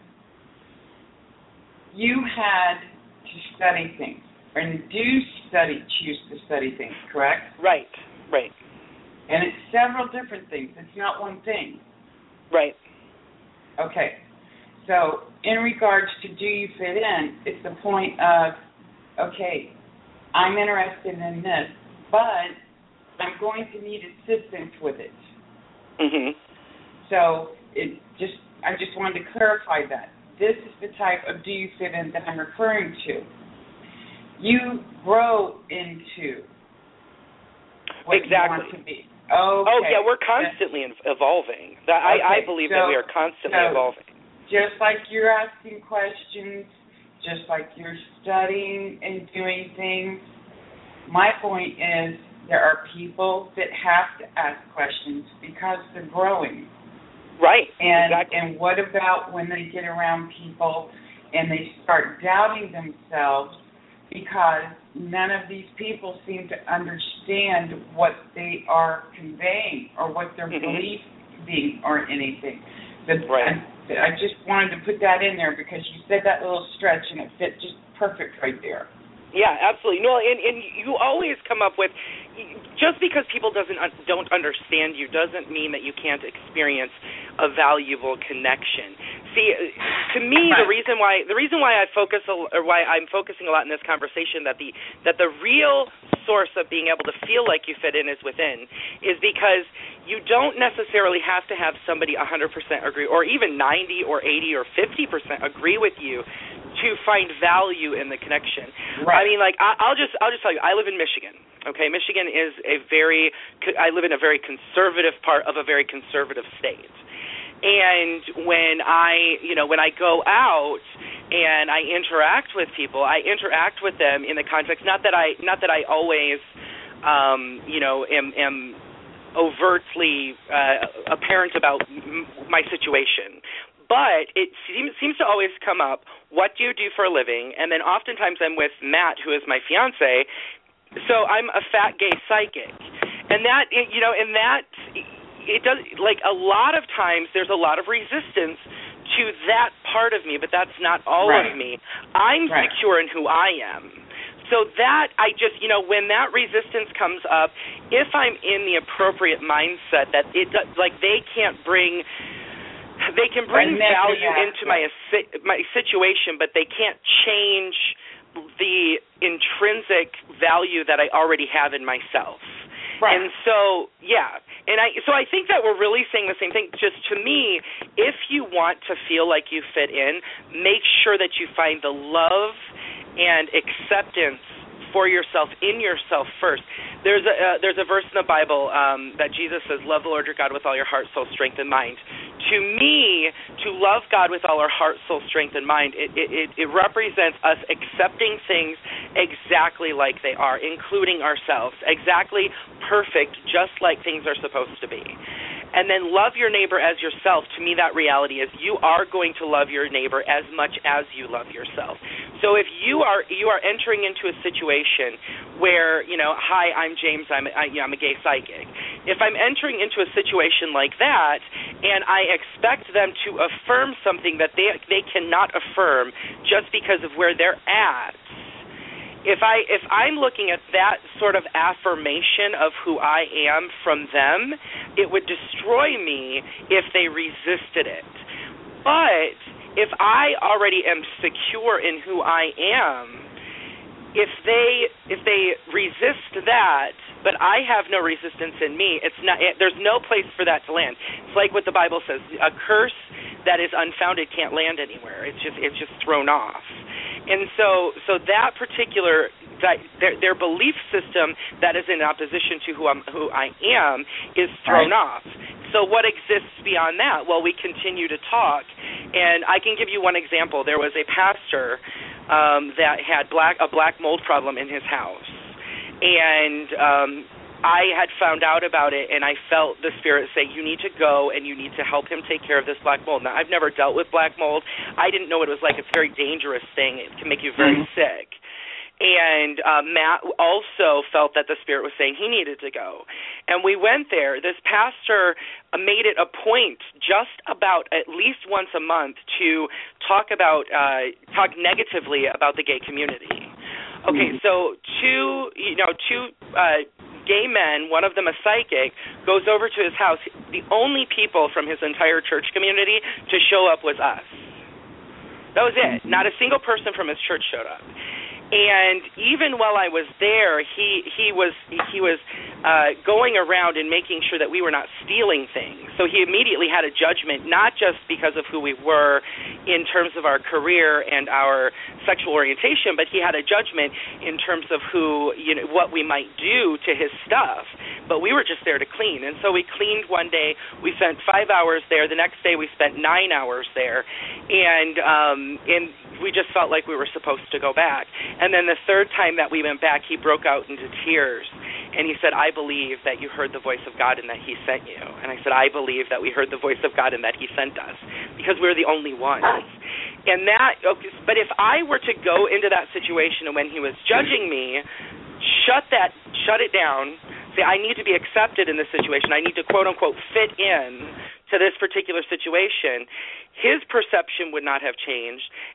You had to study things, and do study, choose to study things, correct? Right. Right. And it's several different things. It's not one thing. Right. Okay. So in regards to do you fit in, it's the point of, okay, I'm interested in this, but I'm going to need assistance with it. Mm-hmm. So it just, I just wanted to clarify that. This is the type of do you fit in that I'm referring to. You grow into what exactly. you want to be. Okay. Oh, yeah, we're constantly evolving. That, okay. I, I believe so, that we are constantly so evolving. Just like you're asking questions, just like you're studying and doing things, my point is there are people that have to ask questions because they're growing. Right, and, exactly. And what about when they get around people and they start doubting themselves because none of these people seem to understand what they are conveying or what they're mm-hmm. believing or anything. The, right. I, I just wanted to put that in there because you said that little stretch and it fit just perfect right there. Yeah, absolutely. No, and, and you always come up with, just because people doesn't don't understand you doesn't mean that you can't experience a valuable connection. See, to me, the reason why the reason why I focus or why I'm focusing a lot in this conversation that the that the real source of being able to feel like you fit in is within is because you don't necessarily have to have somebody one hundred percent agree, or even ninety or eighty or fifty percent agree with you to find value in the connection. Right. I mean, like I, I'll just I'll just tell you, I live in Michigan. Okay, Michigan is a very I live in a very conservative part of a very conservative state. And when I, you know, when I go out and I interact with people, I interact with them in the context not that I not that I always, um, you know, am, am overtly uh, apparent about m- my situation. But it seems, seems to always come up, what do you do for a living? And then oftentimes I'm with Matt, who is my fiance, so I'm a fat gay psychic. And that, you know, and that... It does, like, a lot of times there's a lot of resistance to that part of me, but that's not all right. of me. I'm right. secure in who I am. So that, I just, you know, when that resistance comes up, if I'm in the appropriate mindset that it, like, they can't bring, they can bring value into my my situation, but they can't change the intrinsic value that I already have in myself. Right. And so, yeah, and I so I think that we're really saying the same thing. Just to me, if you want to feel like you fit in, make sure that you find the love and acceptance for yourself, in yourself first. There's a uh, there's a verse in the Bible um, that Jesus says, love the Lord your God with all your heart, soul, strength, and mind. To me, to love God with all our heart, soul, strength, and mind, it, it, it represents us accepting things exactly like they are, including ourselves, exactly perfect, just like things are supposed to be. And then love your neighbor as yourself. To me, that reality is you are going to love your neighbor as much as you love yourself. So if you are you are entering into a situation where, you know, hi, I'm James, I'm I, you know, I'm a gay psychic. If I'm entering into a situation like that and I expect them to affirm something that they they cannot affirm just because of where they're at, If I if I'm looking at that sort of affirmation of who I am from them, it would destroy me if they resisted it. But if I already am secure in who I am, if they if they resist that, but I have no resistance in me, it's not. It, there's no place for that to land. It's like what the Bible says: a curse that is unfounded can't land anywhere. It's just it's just thrown off. And so, so that particular that their, their belief system that is in opposition to who I'm, who I am, is thrown right. off. So, what exists beyond that? Well, we continue to talk, and I can give you one example. There was a pastor um, that had black a black mold problem in his house, and um, I had found out about it, and I felt the Spirit say, you need to go and you need to help him take care of this black mold. Now, I've never dealt with black mold. I didn't know what it was like. It's a very dangerous thing. It can make you very mm-hmm. sick. And uh, Matt also felt that the Spirit was saying he needed to go. And we went there. This pastor made it a point just about at least once a month to talk about, uh, talk negatively about the gay community. Okay, mm-hmm. so two, you know, two uh, gay men, one of them a psychic, goes over to his house. The only people from his entire church community to show up was us. That was it. Not a single person from his church showed up. And even while I was there, he he was he was uh, going around and making sure that we were not stealing things. So he immediately had a judgment, not just because of who we were in terms of our career and our sexual orientation, but he had a judgment in terms of who, you know, what we might do to his stuff. But we were just there to clean. And so we cleaned one day. We spent five hours there. The next day we spent nine hours there. And um, and we just felt like we were supposed to go back. And then the third time that we went back, he broke out into tears. And he said, I believe that you heard the voice of God and that he sent you. And I said, I believe that we heard the voice of God and that he sent us, because we're the only ones. And that, but if I were to go into that situation and when he was judging me, shut that, shut it down, say, I need to be accepted in this situation, I need to, quote, unquote, fit in to this particular situation, his perception would not have changed,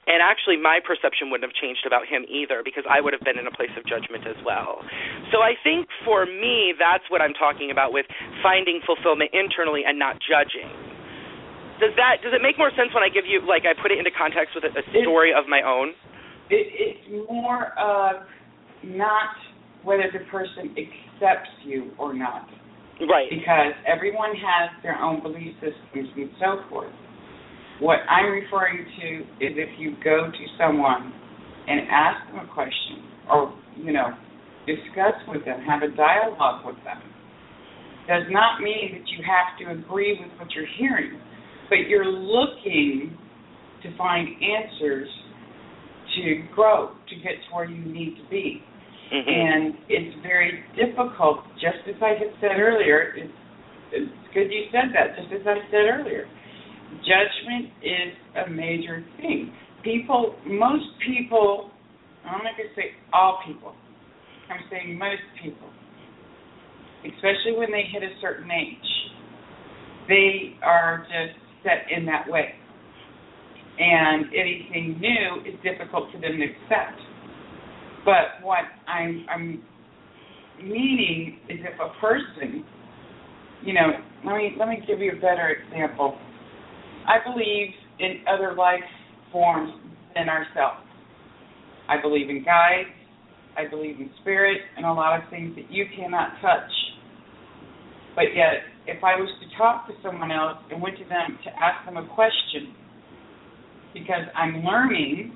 And actually, my perception wouldn't have changed about him either, because I would have been in a place of judgment as well. So I think for me, that's what I'm talking about with finding fulfillment internally and not judging. Does that does it make more sense when I give you, like, I put it into context with a, a story it, of my own? It, it's more of not whether the person accepts you or not. Right. Because everyone has their own belief systems and so forth. What I'm referring to is if you go to someone and ask them a question or, you know, discuss with them, have a dialogue with them, does not mean that you have to agree with what you're hearing, but you're looking to find answers to grow, to get to where you need to be. Mm-hmm. And it's very difficult, just as I had said earlier, it's, it's good you said that, just as I said earlier. Judgment is a major thing. People, most people, I'm not going to say all people, I'm saying most people, especially when they hit a certain age, they are just set in that way. And anything new is difficult for them to accept. But what I'm, I'm meaning is if a person, you know, let me let me give you a better example. I believe in other life forms than ourselves. I believe in guides. I believe in spirit and a lot of things that you cannot touch. But yet, if I was to talk to someone else and went to them to ask them a question, because I'm learning,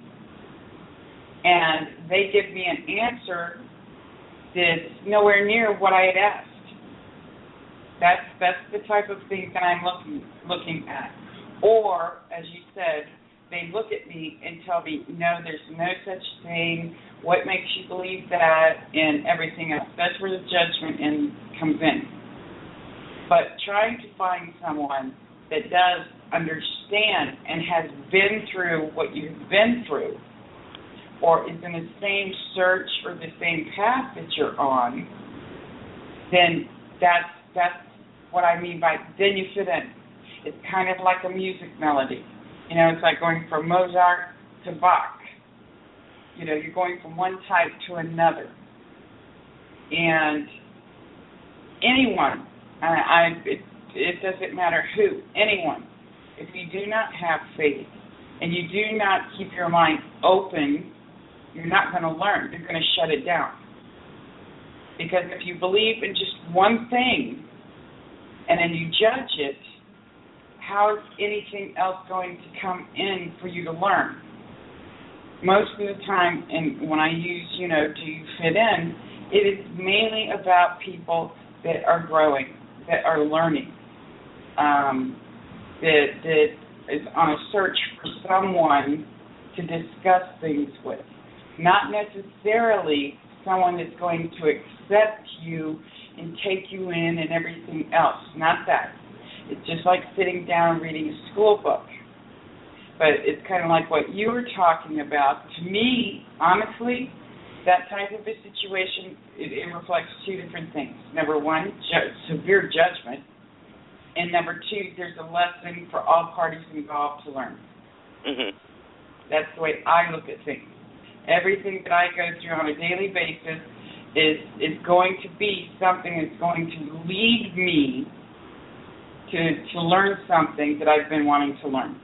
and they give me an answer that's nowhere near what I had asked. That's that's the type of thing that I'm looking looking at. Or, as you said, they look at me and tell me, no, there's no such thing. What makes you believe that? And everything else. That's where the judgment in comes in. But trying to find someone that does understand and has been through what you've been through, or is in the same search or the same path that you're on, then that's that's what I mean by then you fit in. It's kind of like a music melody. You know, it's like going from Mozart to Bach. You know, you're going from one type to another. And anyone, I, I it, it doesn't matter who, anyone, if you do not have faith and you do not keep your mind open, you're not going to learn. You're going to shut it down. Because if you believe in just one thing and then you judge it, how is anything else going to come in for you to learn? Most of the time, and when I use, you know, do you fit in, it is mainly about people that are growing, that are learning, um, that, that is on a search for someone to discuss things with. Not necessarily someone that's going to accept you and take you in and everything else. Not that. It's just like sitting down and reading a school book. But it's kind of like what you were talking about. To me, honestly, that type of a situation, it, it reflects two different things. Number one, ju- severe judgment. And number two, there's a lesson for all parties involved to learn. Mm-hmm. That's the way I look at things. Everything that I go through on a daily basis is is going to be something that's going to lead me to to learn something that I've been wanting to learn.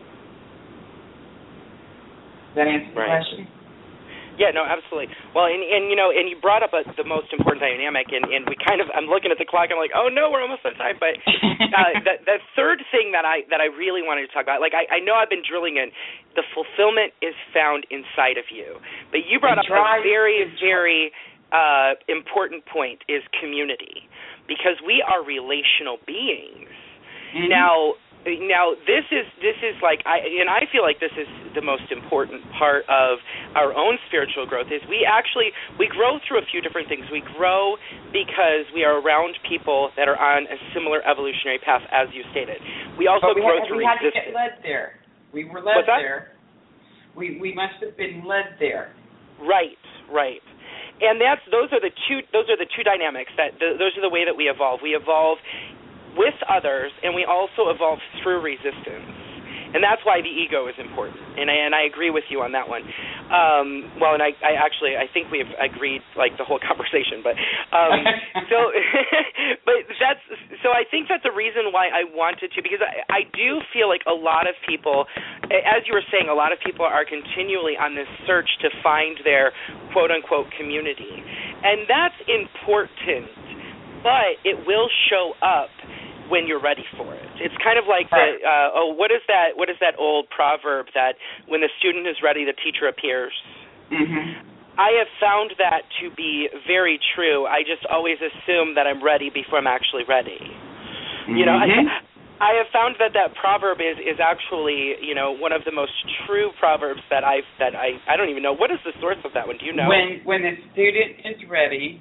Does that answer the right. question? Yeah, no, absolutely. Well, and, and you know, and you brought up a, the most important dynamic, and, and we kind of, I'm looking at the clock, I'm like, oh no, we're almost out of time. But uh, the, the third thing that I that I really wanted to talk about, like I, I know I've been drilling in, the fulfillment is found inside of you. But you brought up a very, very uh, important point, is community, because we are relational beings. Mm-hmm. Now. Now, this is this is like, I, and I feel like this is the most important part of our own spiritual growth, is we actually, we grow through a few different things. We grow because we are around people that are on a similar evolutionary path, as you stated. We also but we grow had, through we resistance. We had to get led there. We were led What's that? there. We we must have been led there. Right, right. And that's those are the two those are the two dynamics that the, those are the way that we evolve. We evolve with others, and we also evolve through resistance. and that's why the ego is important. And I, and I agree with you on that one. Um, well, and I, I actually I think we've agreed like the whole conversation, but um, so but that's so I think that's a reason why I wanted to, because I, I do feel like a lot of people, as you were saying, a lot of people are continually on this search to find their quote unquote community, and that's important, but it will show up when you're ready for it. It's kind of like the uh, oh, what is that? What is that old proverb that when the student is ready, the teacher appears? Mm-hmm. I have found that to be very true. I just always assume that I'm ready before I'm actually ready. Mm-hmm. You know, I, I have found that that proverb is, is actually, you know, one of the most true proverbs that I've that I I don't even know. What is the source of that one? Do you know? When when the student is ready,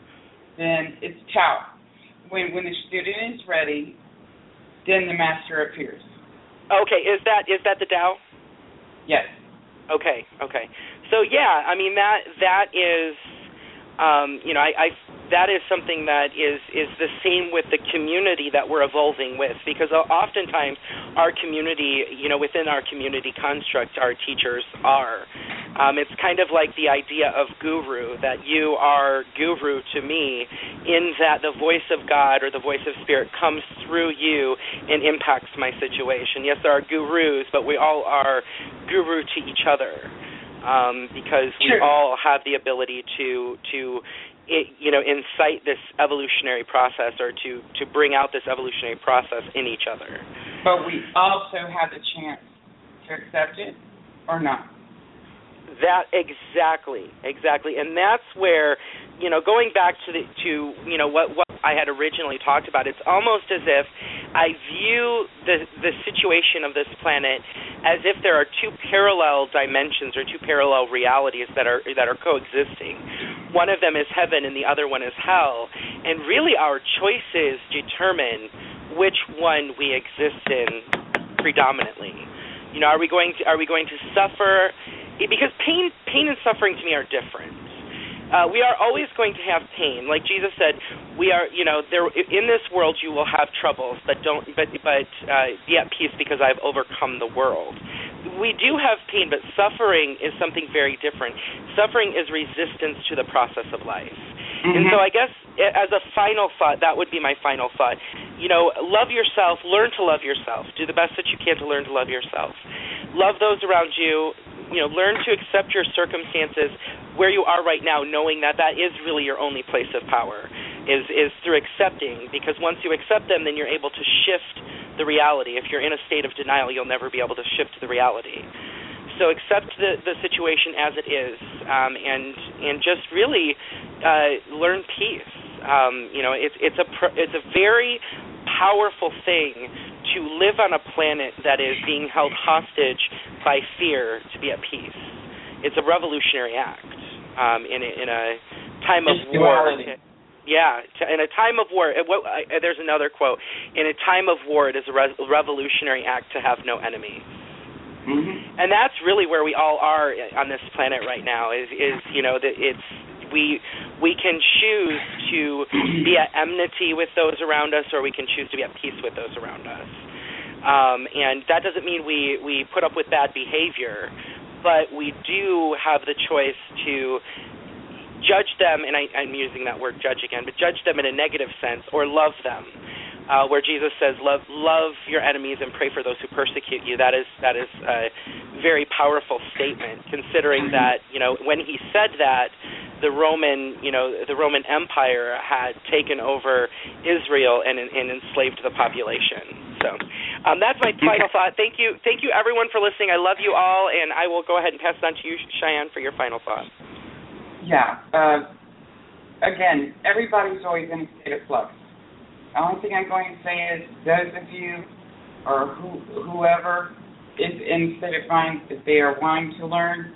then it's Tao. When when the student is ready, then the master appears. Okay, is that is that the Tao? Yes. Okay, okay. So yeah, I mean that that is, um, you know, I, I that is something that is is the same with the community that we're evolving with, because oftentimes our community, you know, within our community construct, our teachers are. Um, it's kind of like the idea of guru, that you are guru to me, in that the voice of God or the voice of Spirit comes through you and impacts my situation. Yes, there are gurus, but we all are guru to each other, um, because we True. all have the ability to to it, you know, incite this evolutionary process, or to, to bring out this evolutionary process in each other. But we also have the chance to accept it or not. That exactly, exactly, and that's where, you know, going back to the to you know what what I had originally talked about. It's almost as if I view the the situation of this planet as if there are two parallel dimensions or two parallel realities that are that are coexisting. One of them is heaven, and the other one is hell. And really, our choices determine which one we exist in predominantly. You know, are we going to are we going to suffer? Because pain, pain and suffering to me are different. Uh, we are always going to have pain, like Jesus said. We are, you know, there in this world you will have troubles, but don't, but but uh, be at peace because I've overcome the world. We do have pain, but suffering is something very different. Suffering is resistance to the process of life. Mm-hmm. And so I guess as a final thought, that would be my final thought. You know, love yourself, learn to love yourself. Do the best that you can to learn to love yourself. Love those around you. You know, learn to accept your circumstances where you are right now, knowing that that is really your only place of power, is is through accepting, because once you accept them, then you're able to shift the reality. If you're in a state of denial, you'll never be able to shift the reality. So accept the, the situation as it is, um, and and just really uh, learn peace. Um, you know, it's it's a it's a very powerful thing to live on a planet that is being held hostage by fear to be at peace. It's a revolutionary act um, in, a, in a time of Just war. duality. Yeah, in a time of war. What, uh, there's another quote. In a time of war, it is a re- revolutionary act to have no enemy. Mm-hmm. And that's really where we all are on this planet right now. Is is you know that it's we we can choose to be at enmity with those around us, or we can choose to be at peace with those around us. Um, and that doesn't mean we, we put up with bad behavior, but we do have the choice to judge them, and I, I'm using that word judge again, but judge them in a negative sense, or love them. Uh, where Jesus says, love love your enemies and pray for those who persecute you. That is that is a very powerful statement, considering that, you know, when he said that, the Roman, you know, the Roman Empire had taken over Israel and, and enslaved the population. So um, that's my final thought. Thank you, thank you everyone for listening. I love you all, and I will go ahead and pass it on to you, Cheyenne, for your final thought. Yeah. Uh, again, everybody's always in a state of flux. The only thing I'm going to say is those of you or who, whoever is in a state of mind that they are wanting to learn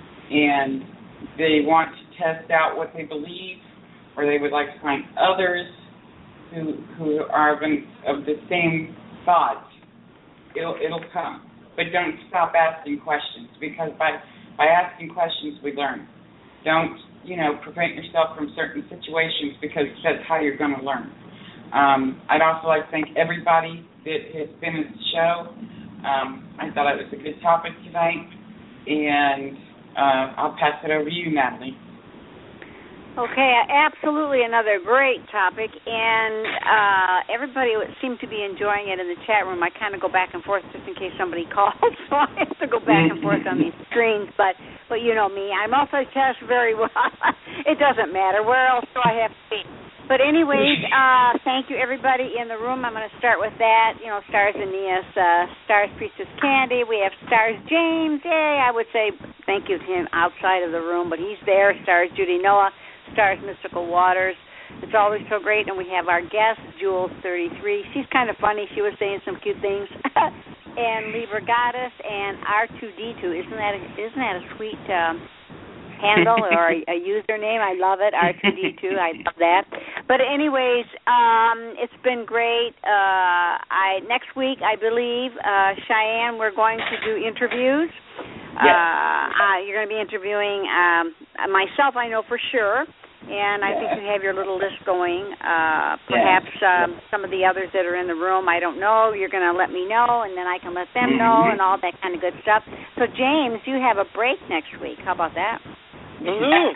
and they want to test out what they believe, or they would like to find others who who are of, an, of the same thought, it'll it'll come. But don't stop asking questions, because by by asking questions we learn. Don't, you know, prevent yourself from certain situations, because that's how you're going to learn. Um, I'd also like to thank everybody that has been in the show. Um, I thought it was a good topic tonight, and uh, I'll pass it over to you, Natalie. Okay, absolutely another great topic, and uh, everybody seemed to be enjoying it in the chat room. I kind of go back and forth just in case somebody calls, so I have to go back and forth on these screens, but, but you know me, I multitask very well. It doesn't matter. Where else do I have to be? But anyways, uh, thank you, everybody in the room. I'm going to start with that. You know, Stars Aeneas, uh, Stars Priestess Candy. We have Stars James. Yay, I would say thank you to him outside of the room, but he's there. Stars Judy Noah. Stars Mystical Waters. It's always so great, and we have our guest, Jules thirty-three. She's kind of funny. She was saying some cute things. And Libra Goddess and R two D two. Isn't that a, isn't that a sweet um, handle or a, a username? I love it, R two D two. I love that. But anyways, um, it's been great. Uh, I next week, I believe, uh, Cheyenne, we're going to do interviews. Yes. Uh, uh, you're going to be interviewing um, myself, I know for sure, and I yes. think you have your little list going. Uh, perhaps yes. um, some of the others that are in the room, I don't know. You're going to let me know, and then I can let them know, and all that kind of good stuff. So, James, you have a break next week. How about that? Mm-hmm.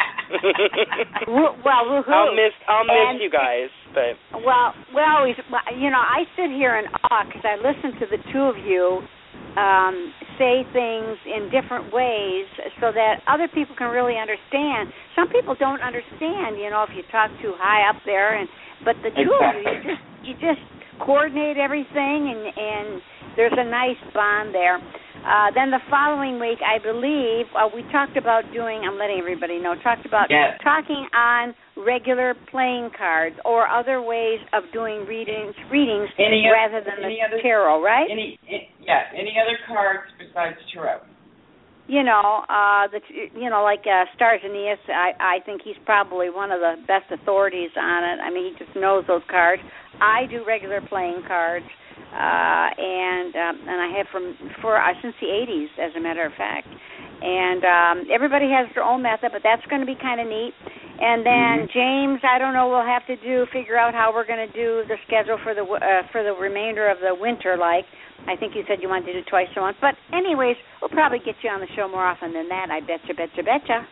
Well, woohoo! I'll miss, I'll miss and, you guys, but well, well, you know, I sit here in awe because I listen to the two of you. Um, say things in different ways so that other people can really understand. Some people don't understand, you know, if you talk too high up there, and but the two of you, you just you just coordinate everything, and, and there's a nice bond there. Uh, then the following week, I believe, uh, we talked about doing, I'm letting everybody know, talked about yes. talking on regular playing cards or other ways of doing readings readings any rather other, than the other, tarot, right? Any, yeah, any other cards besides tarot? You know, uh, the you know, like uh, Stars Aeneas, I, I think he's probably one of the best authorities on it. I mean, he just knows those cards. I do regular playing cards. Uh, and um, and I have from for uh, since the eighties, as a matter of fact. And um, everybody has their own method, but that's going to be kind of neat. And then mm-hmm. James, I don't know, we'll have to do figure out how we're going to do the schedule for the uh, for the remainder of the winter. Like I think you said you wanted to do twice a month, but anyways, we'll probably get you on the show more often than that. I betcha, betcha, betcha.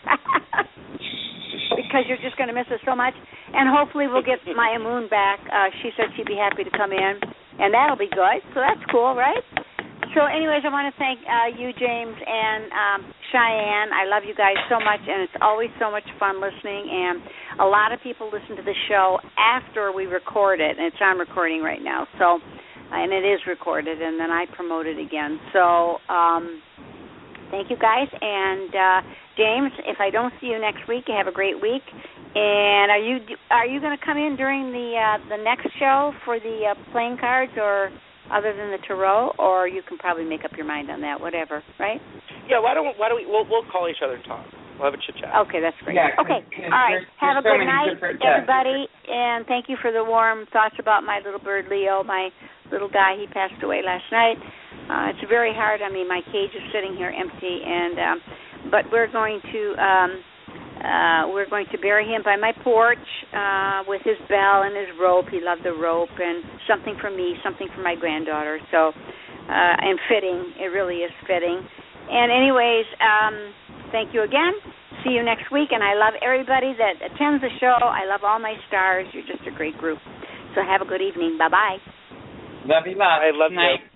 Because you're just going to miss us so much. And hopefully we'll get Maya Moon back. Uh, she said she'd be happy to come in. And that'll be good. So that's cool, right? So anyways, I want to thank uh, you, James, and um, Cheyenne. I love you guys so much, and it's always so much fun listening. And a lot of people listen to the show after we record it, and it's on recording right now. So, and it is recorded, and then I promote it again. So um, thank you, guys. And uh, James, if I don't see you next week, you have a great week. And are you are you going to come in during the uh, the next show for the uh, playing cards, or other than the tarot, or you can probably make up your mind on that, whatever, right? Yeah. Why don't why don't we we'll we'll call each other and talk. We'll have a chit chat. Okay, that's great. Yeah, okay, cause, cause all right. there's, have there's a good so night, everybody, and thank you for the warm thoughts about my little bird Leo, my little guy. He passed away last night. Uh, it's very hard. I mean, my cage is sitting here empty, and um, but we're going to. Um, Uh, we're going to bury him by my porch uh, with his bell and his rope. He loved the rope, and something for me, something for my granddaughter. So, uh, and fitting. It really is fitting. And anyways, um, thank you again. See you next week, and I love everybody that attends the show. I love all my stars. You're just a great group. So have a good evening. Bye-bye. Love you, love. I love Night. you.